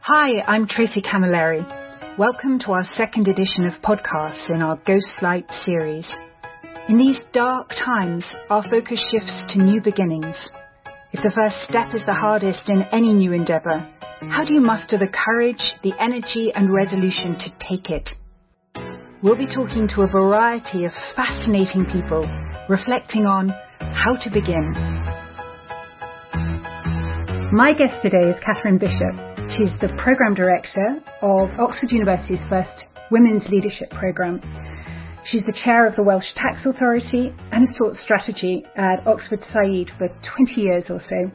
Hi, I'm Tracy Camilleri. Welcome to our second edition of podcasts in our Ghostlight series. In these dark times, our focus shifts to new beginnings. If the first step is the hardest in any new endeavour, how do you muster the courage, the energy and resolution to take it? We'll be talking to a variety of fascinating people, reflecting on how to begin. My guest today is Catherine Bishop. She's the Programme Director of Oxford University's first Women's Leadership Programme. She's the Chair of the Welsh Tax Authority and has taught strategy at Oxford Said for 20 years or so.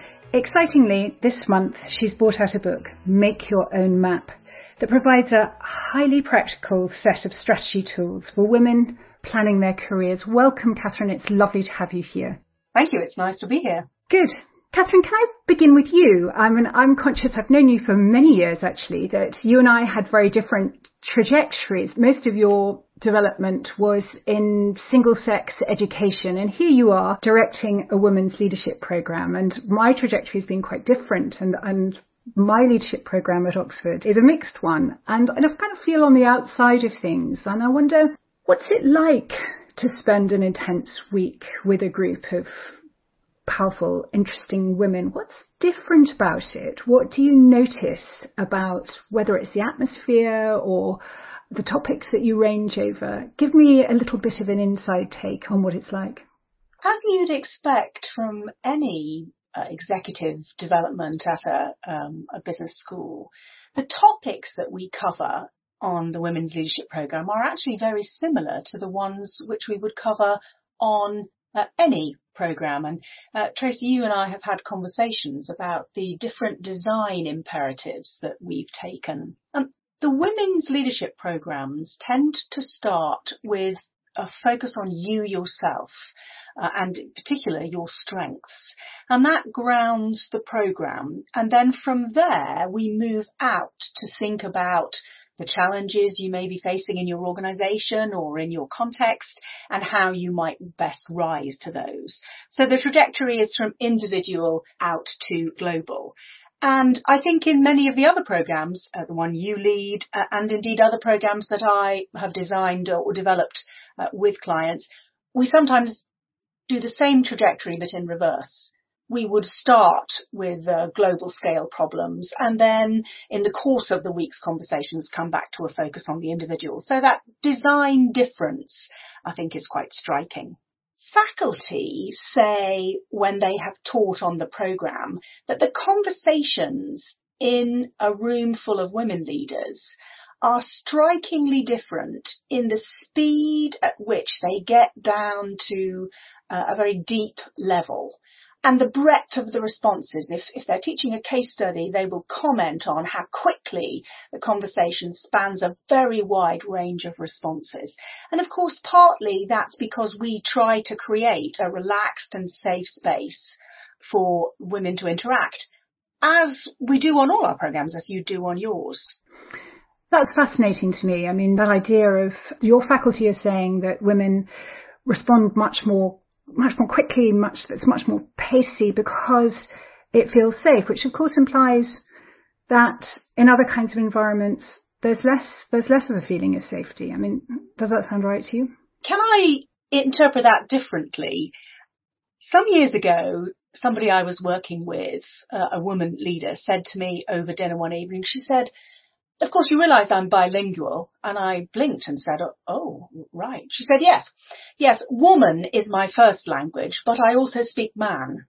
Excitingly, this month she's brought out a book, Make Your Own Map, that provides a highly practical set of strategy tools for women planning their careers. Welcome, Catherine. It's lovely to have you here. Thank you. It's nice to be here. Good. Catherine, can I begin with you? I'm conscious, I've known you for many years actually, that you and I had very different trajectories. Most of your development was in single-sex education, and here you are directing a women's leadership programme, and my trajectory has been quite different, and my leadership programme at Oxford is a mixed one, and I kind of feel on the outside of things, and I wonder, what's it like to spend an intense week with a group of powerful, interesting women? What's different about it? What do you notice about whether it's the atmosphere or the topics that you range over? Give me a little bit of an inside take on what it's like. As you'd expect from any executive development at a business school, the topics that we cover on the Women's Leadership Programme are actually very similar to the ones which we would cover on any programme. And Tracy, you and I have had conversations about the different design imperatives that we've taken. The women's leadership programmes tend to start with a focus on you yourself, and in particular your strengths. And that grounds the programme. And then from there, we move out to think about the challenges you may be facing in your organisation or in your context, and how you might best rise to those. So the trajectory is from individual out to global. And I think in many of the other programmes, the one you lead, and indeed other programmes that I have designed or developed with clients, we sometimes do the same trajectory but in reverse. We would start with global scale problems, and then in the course of the week's conversations come back to a focus on the individual. So that design difference, I think, is quite striking. Faculty say when they have taught on the programme that the conversations in a room full of women leaders are strikingly different in the speed at which they get down to a very deep level. And the breadth of the responses. If they're teaching a case study, they will comment on how quickly the conversation spans a very wide range of responses. And of course, partly that's because we try to create a relaxed and safe space for women to interact, as we do on all our programmes, as you do on yours. That's fascinating to me. I mean, that idea of your faculty is saying that women respond much more quickly, it's much more pacey because it feels safe, which of course implies that in other kinds of environments there's less of a feeling of safety. I mean, does that sound right to you? Can I interpret that differently? Some years ago, somebody I was working with, a woman leader, said to me over dinner one evening, she said, "Of course, you realise I'm bilingual." And I blinked and said, "Oh, right." She said, Yes, woman is my first language, but I also speak man.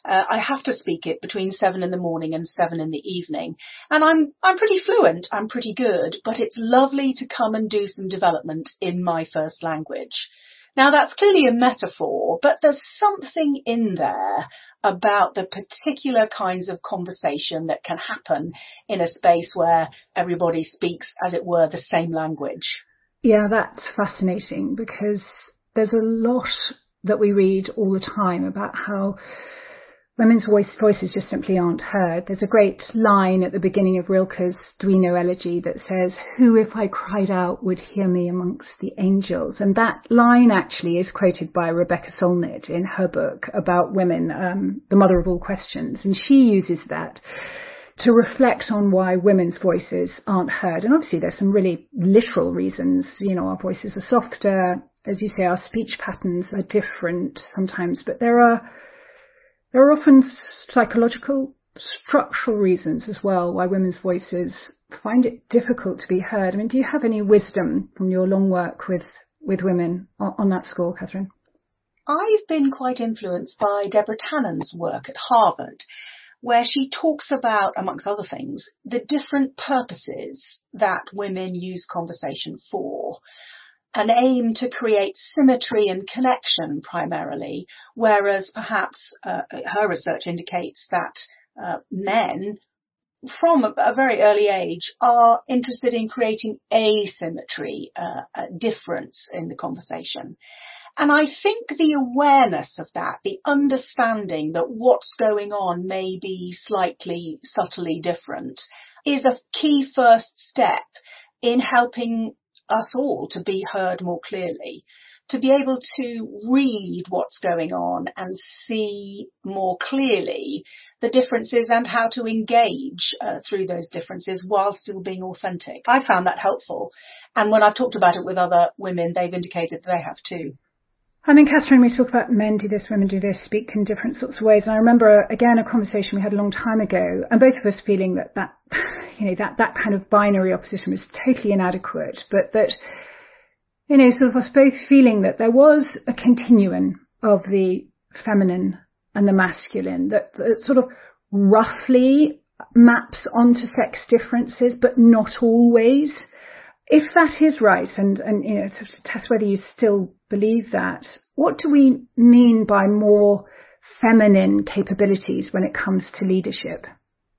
I have to speak it between 7 in the morning and 7 in the evening. And I'm pretty fluent, I'm pretty good, but it's lovely to come and do some development in my first language." Now, that's clearly a metaphor, but there's something in there about the particular kinds of conversation that can happen in a space where everybody speaks, as it were, the same language. Yeah, that's fascinating because there's a lot that we read all the time about how women's voices just simply aren't heard. There's a great line at the beginning of Rilke's Duino elegy that says, "Who, if I cried out, would hear me amongst the angels?" And that line actually is quoted by Rebecca Solnit in her book about women, The Mother of All Questions. And she uses that to reflect on why women's voices aren't heard. And obviously there's some really literal reasons. Our voices are softer. As you say, our speech patterns are different sometimes, but there are often psychological, structural reasons as well why women's voices find it difficult to be heard. I mean, do you have any wisdom from your long work with women on that score, Catherine? I've been quite influenced by Deborah Tannen's work at Harvard, where she talks about, amongst other things, the different purposes that women use conversation for. An aim to create symmetry and connection primarily, whereas perhaps her research indicates that men from a very early age are interested in creating asymmetry, difference in the conversation. And I think the awareness of that, the understanding that what's going on may be slightly, subtly different, is a key first step in helping us all to be heard more clearly, to be able to read what's going on and see more clearly the differences and how to engage through those differences while still being authentic. I found that helpful. And when I've talked about it with other women, they've indicated they have too. I mean, Catherine, we talk about men do this, women do this, speak in different sorts of ways. And I remember, again, a conversation we had a long time ago, and both of us feeling that kind of binary opposition was totally inadequate, but that, sort of us both feeling that there was a continuum of the feminine and the masculine that sort of roughly maps onto sex differences, but not always. If that is right, and to test whether you still believe that, what do we mean by more feminine capabilities when it comes to leadership?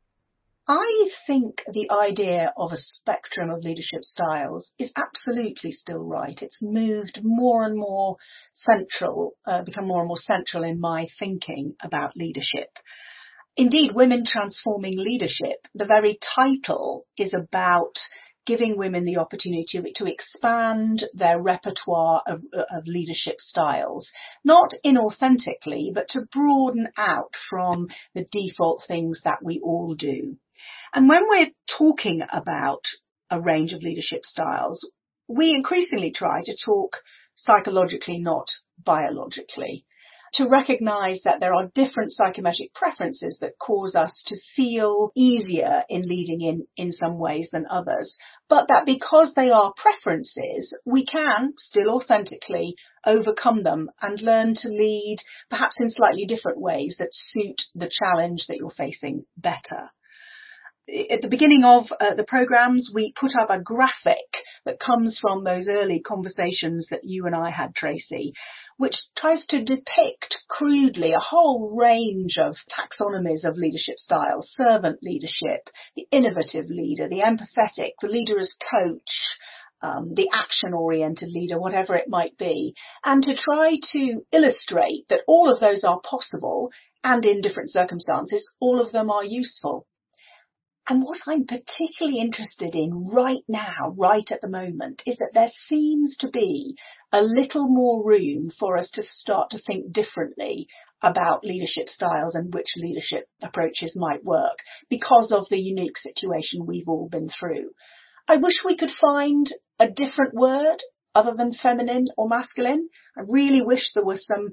I think the idea of a spectrum of leadership styles is absolutely still right. It's moved more and more central, become more and more central in my thinking about leadership. Indeed, Women Transforming Leadership, the very title is about giving women the opportunity to expand their repertoire of leadership styles, not inauthentically, but to broaden out from the default things that we all do. And when we're talking about a range of leadership styles, we increasingly try to talk psychologically, not biologically, to recognise that there are different psychometric preferences that cause us to feel easier in leading in some ways than others, but that because they are preferences, we can still authentically overcome them and learn to lead perhaps in slightly different ways that suit the challenge that you're facing better. At the beginning of the programmes, we put up a graphic that comes from those early conversations that you and I had, Tracy, which tries to depict crudely a whole range of taxonomies of leadership styles: servant leadership, the innovative leader, the empathetic, the leader as coach, the action-oriented leader, whatever it might be, and to try to illustrate that all of those are possible and in different circumstances, all of them are useful. And what I'm particularly interested in right now, right at the moment, is that there seems to be a little more room for us to start to think differently about leadership styles and which leadership approaches might work because of the unique situation we've all been through. I wish we could find a different word other than feminine or masculine. I really wish there were some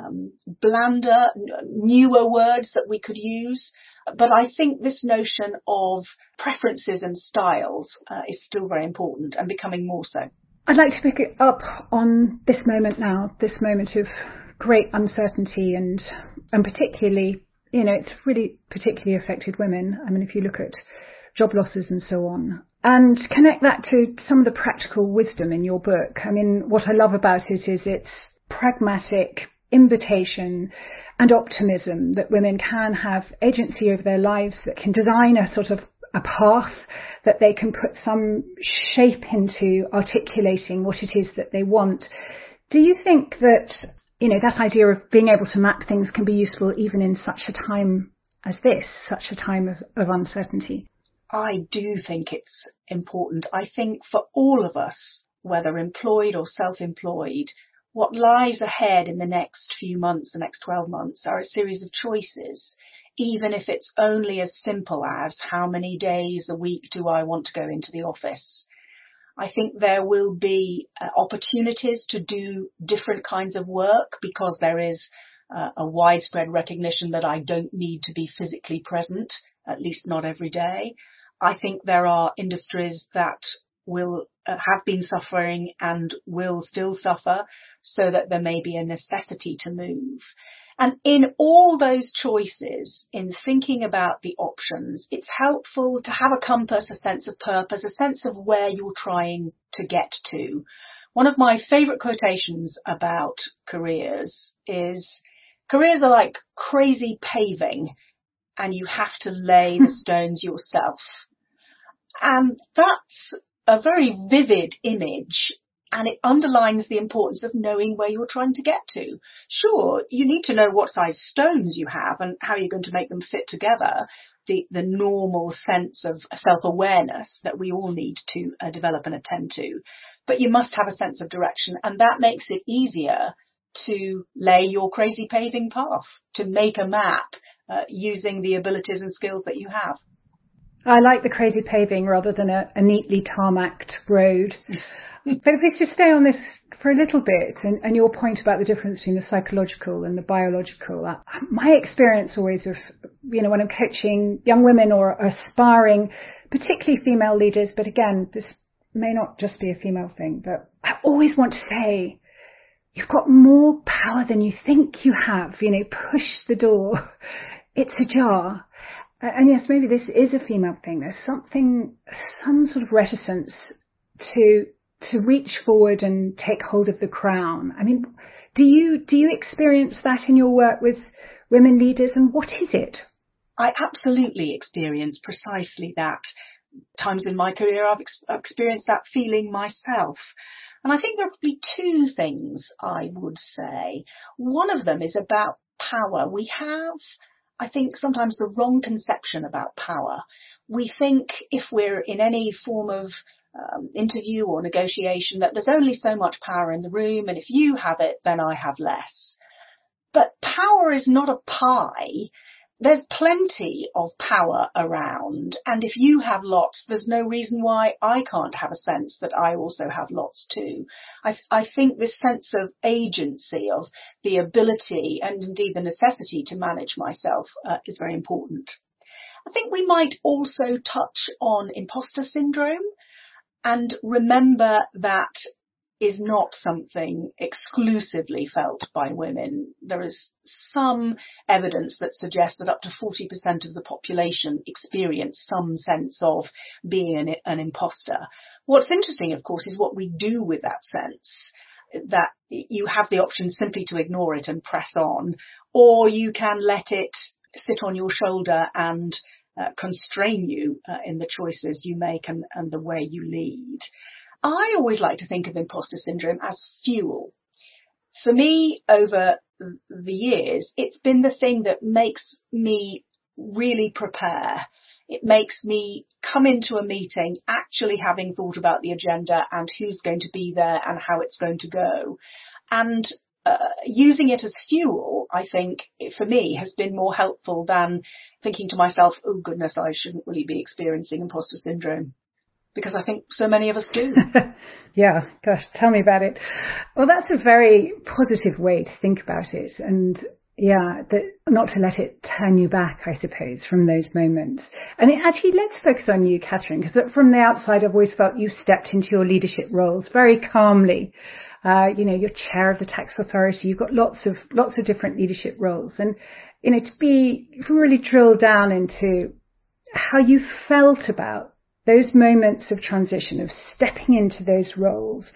blander, newer words that we could use. But I think this notion of preferences and styles is still very important and becoming more so. I'd like to pick it up on this moment now, this moment of great uncertainty and particularly, it's really particularly affected women. I mean, if you look at job losses and so on, and connect that to some of the practical wisdom in your book. I mean, what I love about it is its pragmatic invitation and optimism that women can have agency over their lives, that can design a sort of a path, that they can put some shape into articulating what it is that they want. Do you think that, that idea of being able to map things can be useful even in such a time as this, such a time of uncertainty? I do think it's important. I think for all of us, whether employed or self-employed, what lies ahead in the next few months, the next 12 months, are a series of choices. even if it's only as simple as how many days a week do I want to go into the office. I think there will be opportunities to do different kinds of work because there is a widespread recognition that I don't need to be physically present, at least not every day. I think there are industries that will have been suffering and will still suffer, so that there may be a necessity to move. And in all those choices, in thinking about the options, it's helpful to have a compass, a sense of purpose, a sense of where you're trying to get to. One of my favourite quotations about careers is, careers are like crazy paving, and you have to lay the stones yourself. And that's a very vivid image, and it underlines the importance of knowing where you're trying to get to. Sure, you need to know what size stones you have and how you're going to make them fit together, the normal sense of self-awareness that we all need to develop and attend to. But you must have a sense of direction, and that makes it easier to lay your crazy paving path, to make a map using the abilities and skills that you have. I like the crazy paving rather than a neatly tarmacked road. But if we just stay on this for a little bit, and your point about the difference between the psychological and the biological, my experience always of, when I'm coaching young women or aspiring, particularly female leaders, but again, this may not just be a female thing, but I always want to say, you've got more power than you think you have. Push the door. It's ajar. And yes, maybe this is a female thing. There's some sort of reticence to reach forward and take hold of the crown. I mean, do you experience that in your work with women leaders, and what is it? I absolutely experience precisely that. Times in my career I've experienced that feeling myself. And I think there are probably two things I would say. One of them is about power. We have, I think, sometimes the wrong conception about power. We think if we're in any form of interview or negotiation that there's only so much power in the room, and if you have it, then I have less. But power is not a pie. There's plenty of power around, and if you have lots, there's no reason why I can't have a sense that I also have lots too. I think this sense of agency, of the ability and indeed the necessity to manage myself is very important. I think we might also touch on imposter syndrome and remember that is not something exclusively felt by women. There is some evidence that suggests that up to 40% of the population experience some sense of being an imposter. What's interesting, of course, is what we do with that sense, that you have the option simply to ignore it and press on, or you can let it sit on your shoulder and constrain you in the choices you make and the way you lead. I always like to think of imposter syndrome as fuel. For me, over the years, it's been the thing that makes me really prepare. It makes me come into a meeting actually having thought about the agenda and who's going to be there and how it's going to go. And using it as fuel, I think, for me, has been more helpful than thinking to myself, oh goodness, I shouldn't really be experiencing imposter syndrome. Because I think so many of us do. Yeah, gosh, tell me about it. Well, that's a very positive way to think about it. And yeah, not to let it turn you back, I suppose, from those moments. And actually, let's focus on you, Catherine, because from the outside, I've always felt you stepped into your leadership roles very calmly. You're chair of the tax authority. You've got lots of different leadership roles. And, if we really drill down into how you felt about those moments of transition, of stepping into those roles.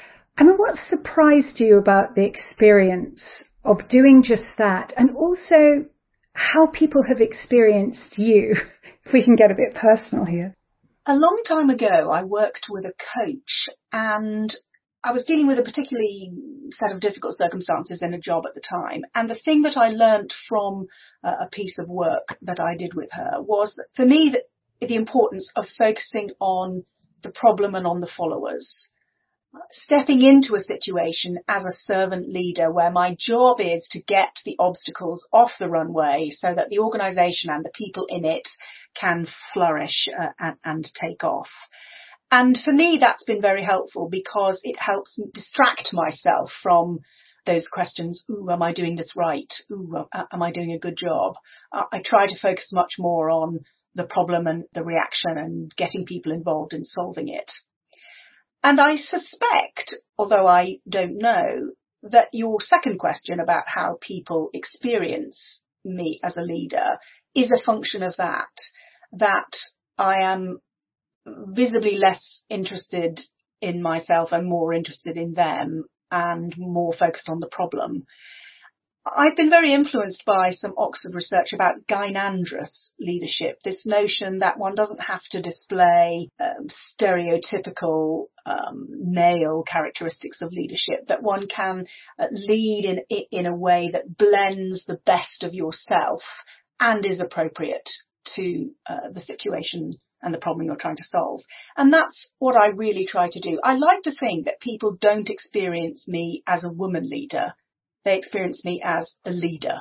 I mean, what surprised you about the experience of doing just that? And also how people have experienced you, if we can get a bit personal here. A long time ago, I worked with a coach, and I was dealing with a particularly set of difficult circumstances in a job at the time. And the thing that I learnt from a piece of work that I did with her was that, for me, the importance of focusing on the problem and on the followers. stepping into a situation as a servant leader where my job is to get the obstacles off the runway so that the organisation and the people in it can flourish and take off. And for me, that's been very helpful because it helps me distract myself from those questions. Ooh, am I doing this right? Ooh, am I doing a good job? I try to focus much more on the problem and the reaction and getting people involved in solving it. And I suspect, although I don't know, that your second question about how people experience me as a leader is a function of that I am visibly less interested in myself and more interested in them and more focused on the problem. I've been very influenced by some Oxford research about gynandrous leadership, this notion that one doesn't have to display stereotypical male characteristics of leadership, that one can lead in a way that blends the best of yourself and is appropriate to the situation and the problem you're trying to solve. And that's what I really try to do. I like to think that people don't experience me as a woman leader. They experience me as a leader.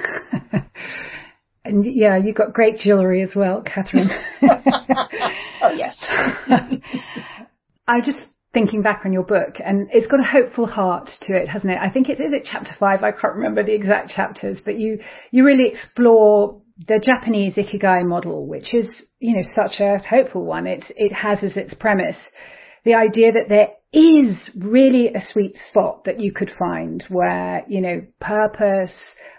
And yeah, you've got great jewellery as well, Catherine. Oh, yes. I'm just thinking back on your book, and it's got a hopeful heart to it, hasn't it? I think it is at chapter 5. I can't remember the exact chapters, but you really explore the Japanese Ikigai model, which is, such a hopeful one. It has as its premise the idea that there is really a sweet spot that you could find where, purpose,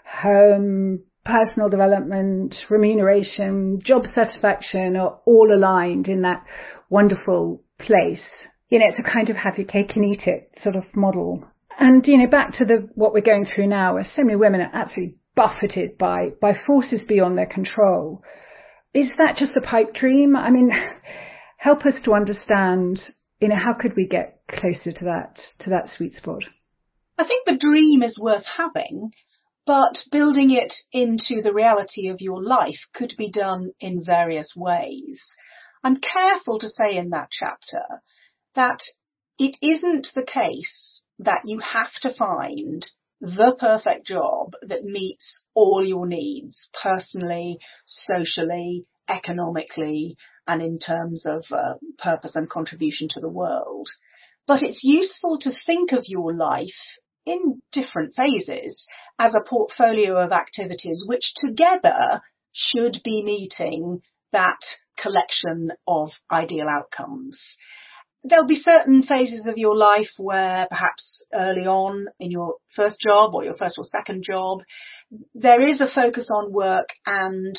home, personal development, remuneration, job satisfaction are all aligned in that wonderful place. It's a kind of have your cake and eat it sort of model. And, back to what we're going through now, where so many women are absolutely buffeted by forces beyond their control. Is that just a pipe dream? I mean, help us to understand, how could we get closer to that sweet spot? I think the dream is worth having, but building it into the reality of your life could be done in various ways. I'm careful to say in that chapter that it isn't the case that you have to find the perfect job that meets all your needs personally, socially, economically, and in terms of purpose and contribution to the world. But it's useful to think of your life in different phases as a portfolio of activities which together should be meeting that collection of ideal outcomes. There'll be certain phases of your life where perhaps early on in your first job or your first or second job, there is a focus on work and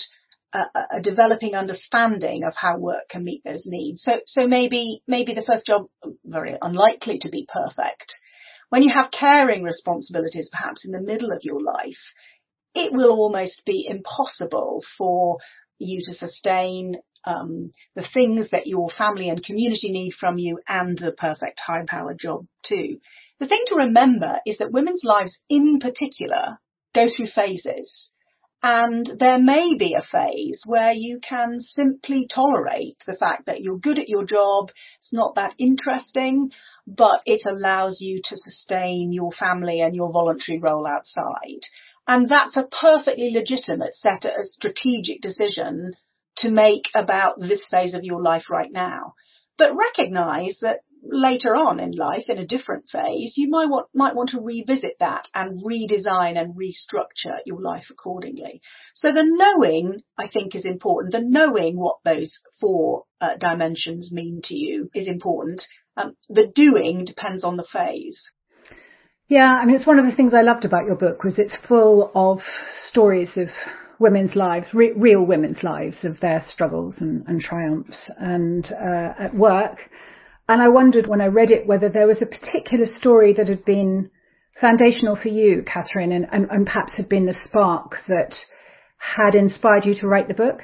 a developing understanding of how work can meet those needs. So maybe the first job, very unlikely to be perfect. When you have caring responsibilities, perhaps in the middle of your life, it will almost be impossible for you to sustain the things that your family and community need from you and the perfect high-powered job too. The thing to remember is that women's lives in particular go through phases. And there may be a phase where you can simply tolerate the fact that you're good at your job, it's not that interesting, but it allows you to sustain your family and your voluntary role outside. And that's a perfectly legitimate set of strategic decision to make about this phase of your life right now. But recognise that later on in life, in a different phase, you might want to revisit that and redesign and restructure your life accordingly. So the knowing, I think, is important. The knowing what those 4 dimensions mean to you is important. The doing depends on the phase. Yeah, I mean, it's one of the things I loved about your book was it's full of stories of women's lives, real women's lives, of their struggles and triumphs and at work. And I wondered when I read it whether there was a particular story that had been foundational for you, Catherine, and perhaps had been the spark that had inspired you to write the book.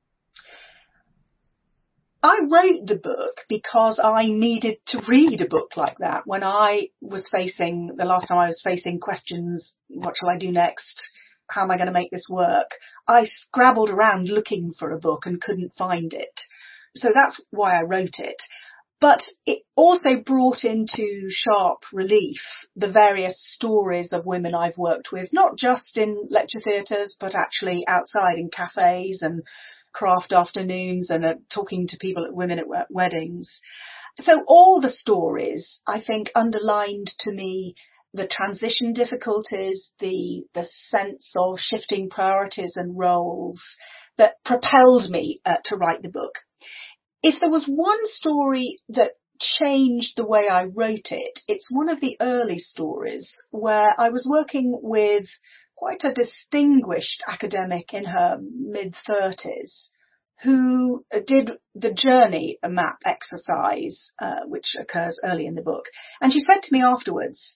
I wrote the book because I needed to read a book like that. When I was the last time I was facing questions, what shall I do next? How am I going to make this work? I scrabbled around looking for a book and couldn't find it. So that's why I wrote it. But it also brought into sharp relief the various stories of women I've worked with, not just in lecture theatres, but actually outside in cafes and craft afternoons and talking to women at weddings. So all the stories, I think, underlined to me the transition difficulties, the sense of shifting priorities and roles that propelled me to write the book. If there was one story that changed the way I wrote it, it's one of the early stories where I was working with quite a distinguished academic in her mid-30s who did the journey map exercise, which occurs early in the book. And she said to me afterwards,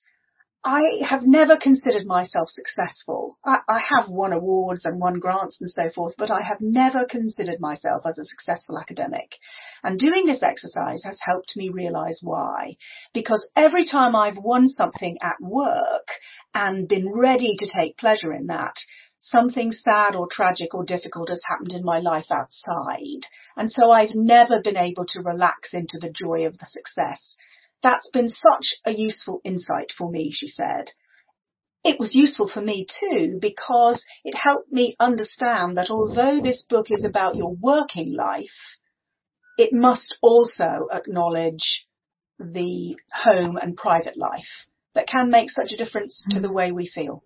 I have never considered myself successful. I have won awards and won grants and so forth, but I have never considered myself as a successful academic. And doing this exercise has helped me realise why. Because every time I've won something at work and been ready to take pleasure in that, something sad or tragic or difficult has happened in my life outside. And so I've never been able to relax into the joy of the success. That's been such a useful insight for me, she said. It was useful for me too, because it helped me understand that although this book is about your working life, it must also acknowledge the home and private life that can make such a difference to the way we feel.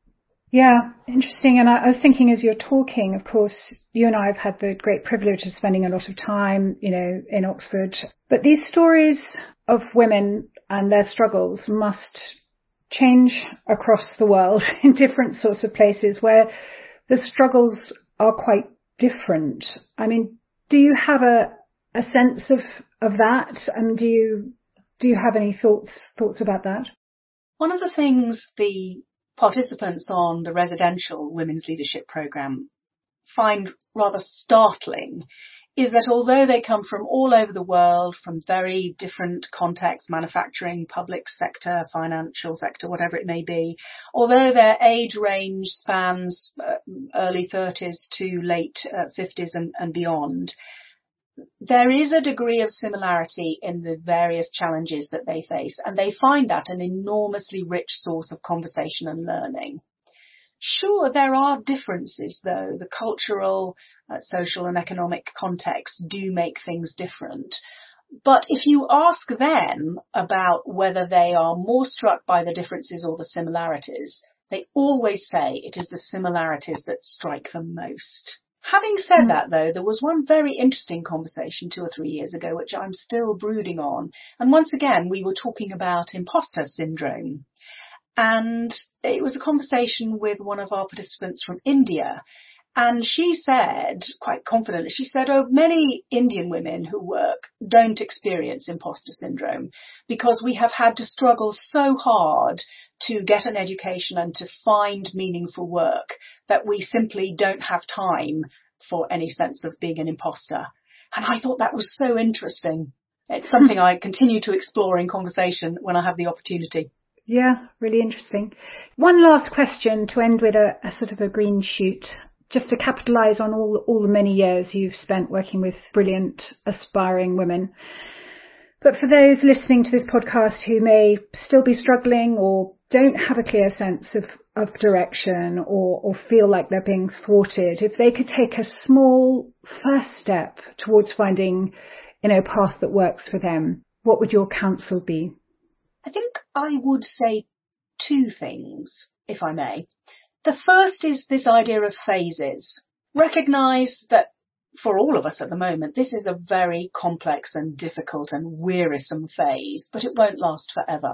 Yeah, interesting. And I was thinking as you're talking, of course, you and I have had the great privilege of spending a lot of time, in Oxford. But these stories of women and their struggles must change across the world in different sorts of places where the struggles are quite different. I mean, do you have a sense of that? And do you have any thoughts about that? One of the things the participants on the residential women's leadership programme find rather startling is that although they come from all over the world, from very different contexts, manufacturing, public sector, financial sector, whatever it may be, although their age range spans early 30s to late 50s and beyond, there is a degree of similarity in the various challenges that they face, and they find that an enormously rich source of conversation and learning. Sure, there are differences, though. The cultural, social and economic contexts do make things different. But if you ask them about whether they are more struck by the differences or the similarities, they always say it is the similarities that strike them most. Having said that, though, there was one very interesting conversation 2 or 3 years ago, which I'm still brooding on. And once again, we were talking about imposter syndrome. And it was a conversation with one of our participants from India. And she said, quite confidently, she said, many Indian women who work don't experience imposter syndrome because we have had to struggle so hard to get an education and to find meaningful work that we simply don't have time for any sense of being an imposter. And I thought that was so interesting. It's something I continue to explore in conversation when I have the opportunity. Yeah, really interesting. One last question to end with a sort of a green shoot, just to capitalise on all the many years you've spent working with brilliant, aspiring women. But for those listening to this podcast who may still be struggling or don't have a clear sense of direction or feel like they're being thwarted, if they could take a small first step towards finding, a path that works for them, what would your counsel be? I think I would say 2 things, if I may. The first is this idea of phases. Recognise that for all of us at the moment, this is a very complex and difficult and wearisome phase, but it won't last forever.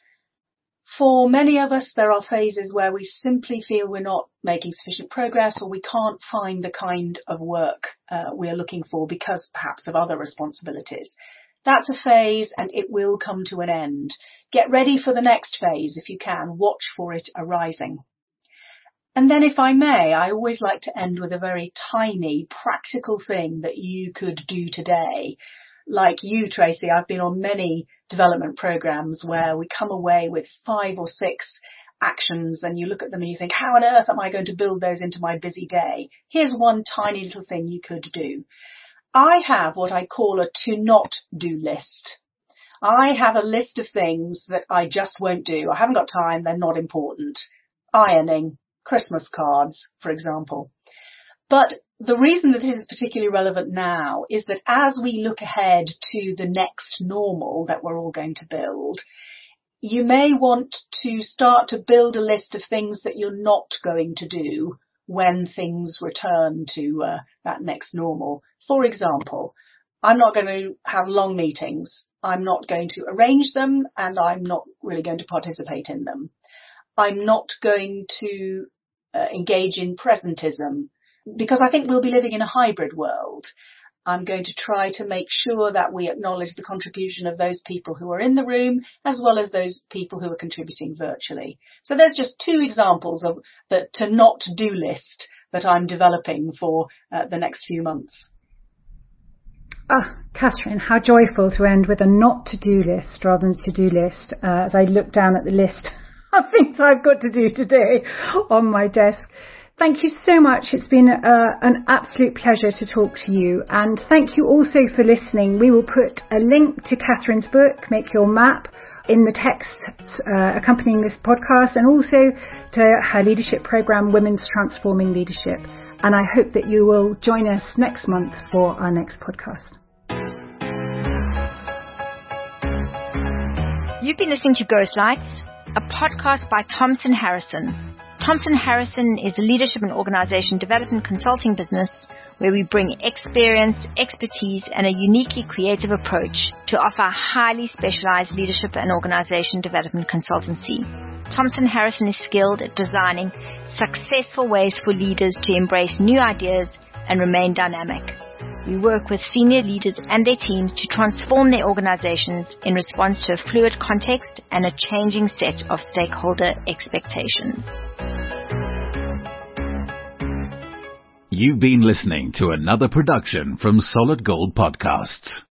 For many of us, there are phases where we simply feel we're not making sufficient progress or we can't find the kind of work we're looking for because perhaps of other responsibilities. That's a phase and it will come to an end. Get ready for the next phase if you can. Watch for it arising. And then if I may, I always like to end with a very tiny, practical thing that you could do today. Like you, Tracy, I've been on many development programs where we come away with 5 or 6 actions and you look at them and you think, how on earth am I going to build those into my busy day? Here's one tiny little thing you could do. I have what I call a to not do list. I have a list of things that I just won't do. I haven't got time. They're not important. Ironing, Christmas cards, for example. But the reason that this is particularly relevant now is that as we look ahead to the next normal that we're all going to build, you may want to start to build a list of things that you're not going to do when things return to that next normal. For example, I'm not going to have long meetings. I'm not going to arrange them, and I'm not really going to participate in them. I'm not going to engage in presentism, because I think we'll be living in a hybrid world. I'm going to try to make sure that we acknowledge the contribution of those people who are in the room, as well as those people who are contributing virtually. So there's just two examples of the to not do list that I'm developing for the next few months. Catherine, how joyful to end with a not to do list rather than to-do list. As I look down at the list of things I've got to do today on my desk. Thank you so much. It's been an absolute pleasure to talk to you. And thank you also for listening. We will put a link to Catherine's book, Make Your Map, in the text accompanying this podcast, and also to her leadership program, Women's Transforming Leadership. And I hope that you will join us next month for our next podcast. You've been listening to Ghost Lights, a podcast by Thompson Harrison. Thompson Harrison is a leadership and organization development consulting business where we bring experience, expertise, and a uniquely creative approach to offer highly specialized leadership and organization development consultancy. Thompson Harrison is skilled at designing successful ways for leaders to embrace new ideas and remain dynamic. We work with senior leaders and their teams to transform their organizations in response to a fluid context and a changing set of stakeholder expectations. You've been listening to another production from Solid Gold Podcasts.